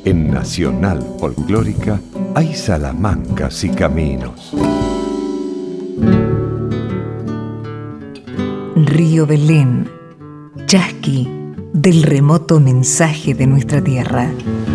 En Nacional Folclórica hay salamancas y caminos. Río Belén, chasqui del remoto mensaje de nuestra tierra.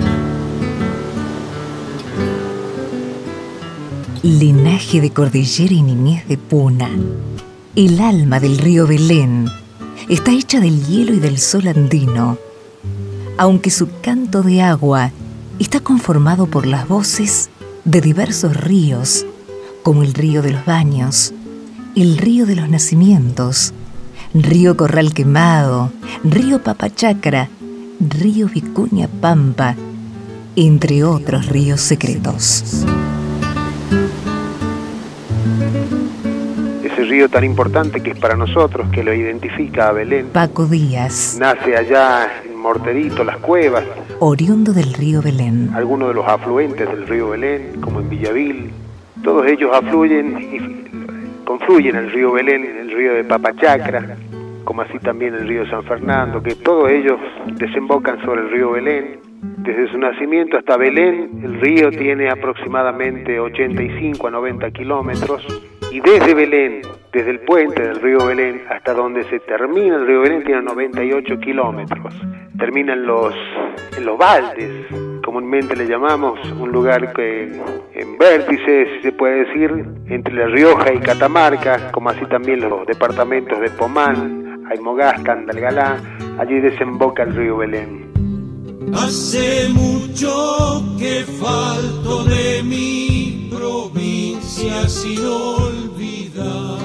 Linaje de cordillera y niñez de puna. El alma del río Belén está hecha del hielo y del sol andino, aunque su canto de agua está conformado por las voces de diversos ríos, como el río de los Baños, el río de los Nacimientos, río Corral Quemado, río Papachacra, río Vicuña Pampa, entre otros ríos secretos. Ese río tan importante que es para nosotros, que lo identifica a Belén. Paco Díaz. Nace allá en Morterito, Las Cuevas. Oriundo del río Belén. Algunos de los afluentes del río Belén, como en Villavil, todos ellos afluyen y confluyen en el río Belén, en el río de Papachacra, como así también el río San Fernando, que todos ellos desembocan sobre el río Belén. Desde su nacimiento hasta Belén, el río tiene aproximadamente 85 a 90 kilómetros. Y desde Belén, desde el puente del río Belén hasta donde se termina el río Belén, tiene 98 kilómetros. Termina en los Baldes, comúnmente le llamamos, un lugar que en vértice, se puede decir, entre La Rioja y Catamarca, como así también los departamentos de Pomán, Aymogasta, Andalgalá. Allí desemboca el río Belén. Hace mucho que falto de mi provincia sin olvidar,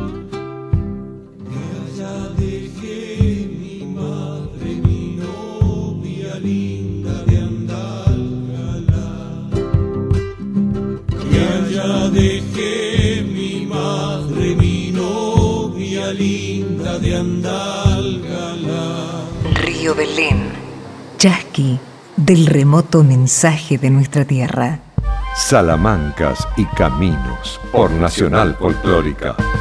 que allá dejé mi madre, mi novia linda de Andalgalá, que allá dejé mi madre, mi novia linda de Andalgalá. Río Belén, chasqui del remoto mensaje de nuestra tierra. Salamancas y caminos por Nacional Folclórica.